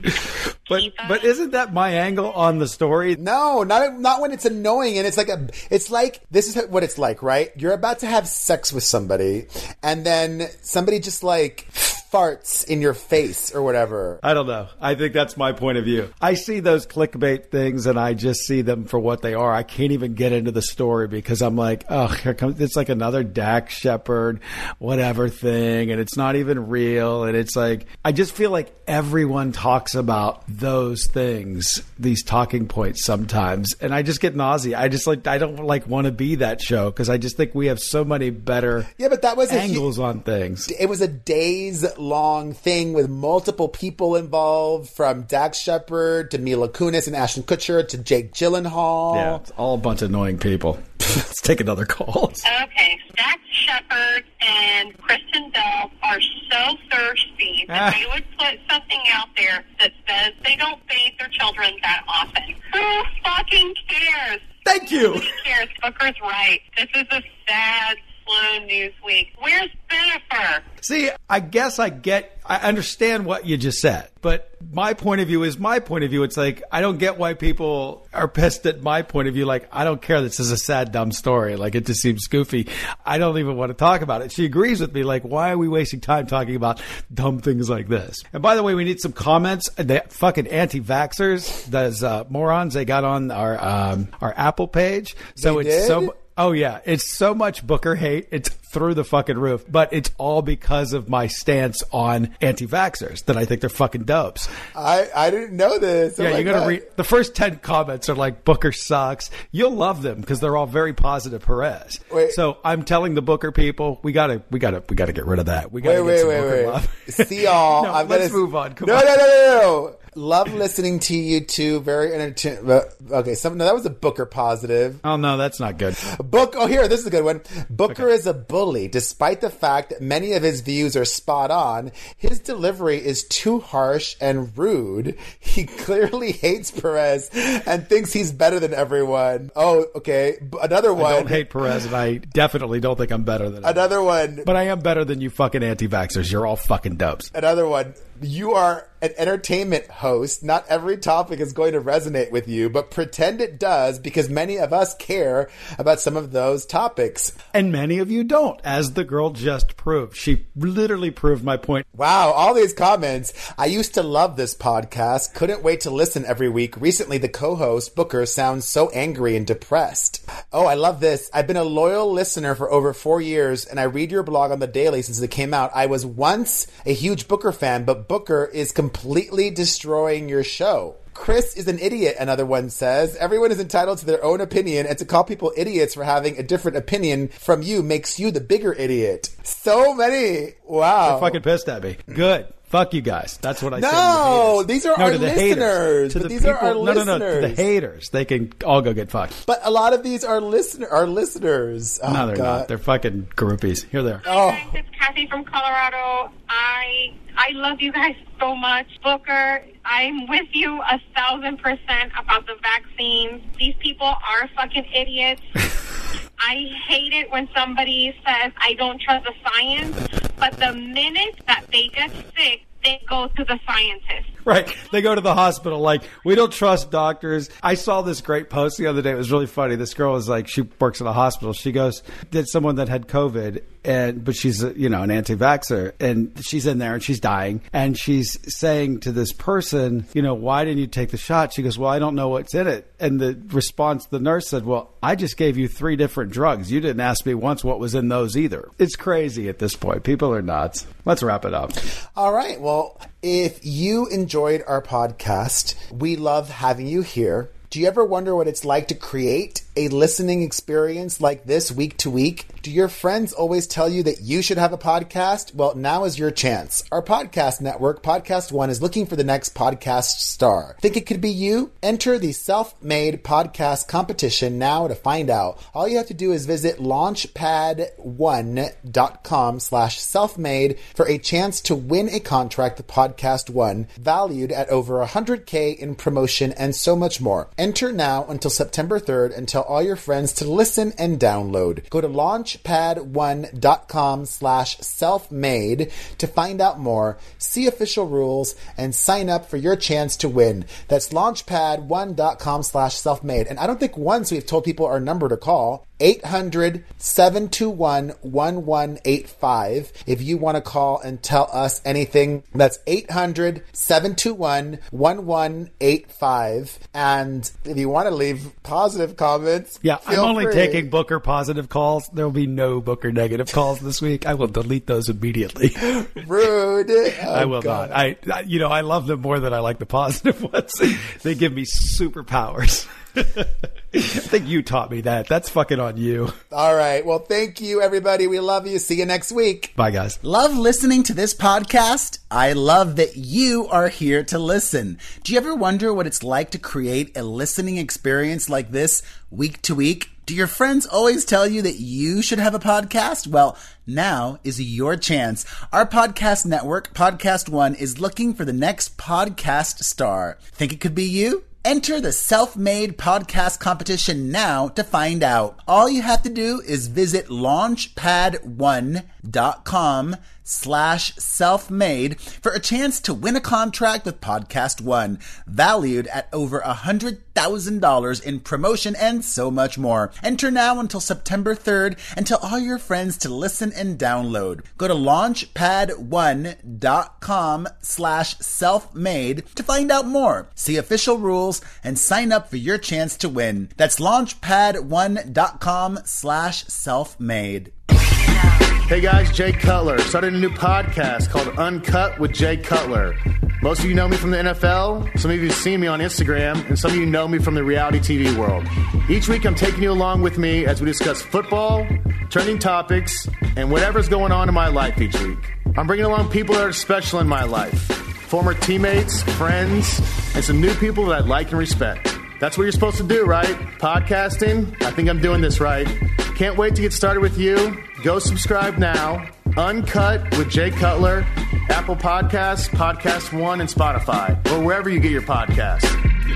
But isn't that my angle on the story? No, not when it's annoying and it's like this is what it's like, right? You're about to have sex with somebody and then somebody just like farts in your face or whatever. I don't know. I think that's my point of view. I see those clickbait things and I just see them for what they are. I can't even get into the story because I'm like, oh, here comes, it's like another Dax Shepard, whatever thing. And it's not even real. And it's like, I just feel like everyone talks about those things, these talking points sometimes. And I just get nausea. I don't want to be that show because I just think we have so many better but that was angles on things. It was a days-long thing with multiple people involved, from Dax Shepard to Mila Kunis and Ashton Kutcher to Jake Gyllenhaal. Yeah, it's all a bunch of annoying people. Let's take another call. Okay, Dax Shepard and Kristen Bell are so thirsty that they would put something out there that says they don't bathe their children that often. Who fucking cares? Thank you. Who cares? Booker's right. This is a sad, slow news week. Where's Bennifer? See, I guess I understand what you just said, but my point of view is my point of view. It's like, I don't get why people are pissed at my point of view. Like, I don't care. This is a sad, dumb story. Like, it just seems goofy. I don't even want to talk about it. She agrees with me. Like, why are we wasting time talking about dumb things like this? And by the way, we need some comments. The fucking anti-vaxxers, those morons, they got on our Apple page. So oh, yeah. It's so much Booker hate. It's through the fucking roof. But it's all because of my stance on anti-vaxxers, that I think they're fucking dopes. I didn't know this. Yeah, you got to read. The first 10 comments are like, Booker sucks. You'll love them because they're all very positive Perez. Wait. So I'm telling the Booker people, we gotta get rid of that. We gotta get some Booker love. See y'all. Let's move on. Come on. No. Love listening to you two. Very entertaining. Okay, that was a Booker positive. Oh, no, that's not good. Here, this is a good one. Booker is a bully. Despite the fact that many of his views are spot on, his delivery is too harsh and rude. He clearly hates Perez and thinks he's better than everyone. Oh, okay. Another one. I don't hate Perez, and I definitely don't think I'm better than him. Another one. But I am better than you fucking anti-vaxxers. You're all fucking dopes. Another one. You are an entertainment host. Not every topic is going to resonate with you, but pretend it does because many of us care about some of those topics. And many of you don't, as the girl just proved. She literally proved my point. Wow, all these comments. I used to love this podcast. Couldn't wait to listen every week. Recently, the co-host, Booker, sounds so angry and depressed. Oh, I love this. I've been a loyal listener for over 4 years, and I read your blog on the daily since it came out. I was once a huge Booker fan, but Booker is completely destroying your show. Chris is an idiot, another one says. Everyone is entitled to their own opinion, and to call people idiots for having a different opinion from you makes you the bigger idiot. So many. Wow. They're fucking pissed at me. Good. Fuck you guys. That's what I said. No, these are our listeners. To the people, are our listeners. No, to the haters. They can all go get fucked. But a lot of these are listeners. Oh, no, they're not. They're fucking groupies. Here they are. Oh. Hi guys, it's Kathy from Colorado. I love you guys so much. Booker, I'm with you 1,000% about the vaccines. These people are fucking idiots. I hate it when somebody says, I don't trust the science, but the minute that they get sick, they go to the scientists. Right. They go to the hospital like, we don't trust doctors. I saw this great post the other day. It was really funny. This girl was like, she works in a hospital. She goes, did someone that had COVID, but she's, an anti-vaxxer, and she's in there and she's dying. And she's saying to this person, why didn't you take the shot? She goes, well, I don't know what's in it. And the response, the nurse said, well, I just gave you 3 different drugs. You didn't ask me once what was in those either. It's crazy at this point. People are nuts. Let's wrap it up. All right. Well, if you enjoyed our podcast, we love having you here. Do you ever wonder what it's like to create a listening experience like this week to week? Do your friends always tell you that you should have a podcast? Well, now is your chance. Our podcast network, Podcast One, is looking for the next podcast star. Think it could be you? Enter the Self-Made Podcast Competition now to find out. All you have to do is visit launchpad1.com/selfmade for a chance to win a contract with Podcast One, valued at over $100K in promotion and so much more. Enter now until September 3rd and tell all your friends to listen and download. Go to launchpad1.com/selfmade to find out more, see official rules, and sign up for your chance to win. That's launchpad1.com/selfmade. And I don't think once we've told people our number to call. 800-721-1185. If you want to call and tell us anything, that's 800-721-1185. And if you want to leave positive comments, yeah, I'm only free. taking Booker positive calls. There will be no Booker negative calls this week. I will delete those immediately. Rude. Oh, I will not. I love them more than I like the positive ones. They give me superpowers. I think you taught me that. That's fucking on you. All right. Well, thank you, everybody. We love you. See you next week. Bye, guys. Love listening to this podcast? I love that you are here to listen. Do you ever wonder what it's like to create a listening experience like this week to week? Do your friends always tell you that you should have a podcast? Well, now is your chance. Our podcast network, Podcast One, is looking for the next podcast star. Think it could be you? Enter the Self-Made Podcast Competition now to find out. All you have to do is visit launchpad1.com/selfmade for a chance to win a contract with Podcast One, valued at over $100,000 in promotion and so much more. Enter now until September 3rd and tell all your friends to listen and download. Go to launchpad1.com/selfmade to find out more. See official rules and sign up for your chance to win. That's launchpad1.com/selfmade. Hey guys, Jay Cutler. Started a new podcast called Uncut with Jay Cutler. Most of you know me from the NFL, some of you have seen me on Instagram, and some of you know me from the reality TV world. Each week I'm taking you along with me as we discuss football, trending topics, and whatever's going on in my life each week. I'm bringing along people that are special in my life. former teammates, friends, and some new people that I like and respect. That's what you're supposed to do, right? Podcasting. I think I'm doing this right. Can't wait to get started with you. Go subscribe now. Uncut with Jay Cutler, Apple Podcasts, Podcast One, and Spotify, or wherever you get your podcasts.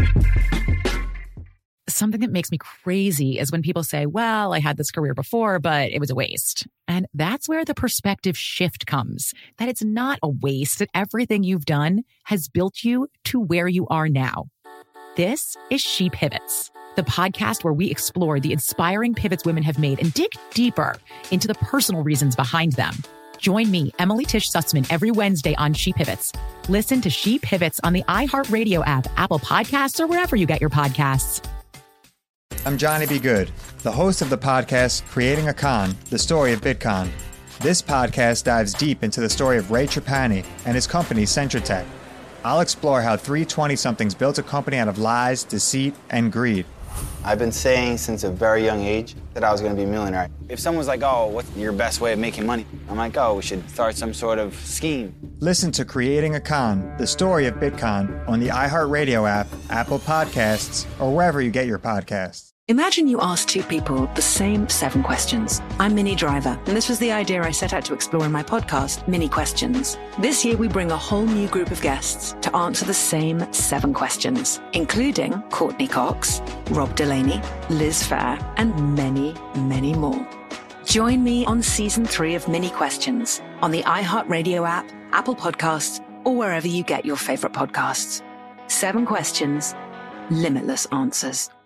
Something that makes me crazy is when people say, well, I had this career before, but it was a waste. And that's where the perspective shift comes, that it's not a waste, that everything you've done has built you to where you are now. This is She Pivots, the podcast where we explore the inspiring pivots women have made and dig deeper into the personal reasons behind them. Join me, Emily Tish Sussman, every Wednesday on She Pivots. Listen to She Pivots on the iHeartRadio app, Apple Podcasts, or wherever you get your podcasts. I'm Johnny B. Good, the host of the podcast Creating a Con, the story of Bitcoin. This podcast dives deep into the story of Ray Trapani and his company Centratech. I'll explore how three 20-somethings built a company out of lies, deceit, and greed. I've been saying since a very young age that I was going to be a millionaire. If someone's like, oh, what's your best way of making money? I'm like, oh, we should start some sort of scheme. Listen to Creating a Con, the story of Bitcoin on the iHeartRadio app, Apple Podcasts, or wherever you get your podcasts. Imagine you ask two people the same 7 questions. I'm Minnie Driver, and this was the idea I set out to explore in my podcast, Mini Questions. This year, we bring a whole new group of guests to answer the same 7 questions, including Courtney Cox, Rob Delaney, Liz Fair, and many, many more. Join me on Season 3 of Mini Questions on the iHeartRadio app, Apple Podcasts, or wherever you get your favorite podcasts. 7 questions, limitless answers.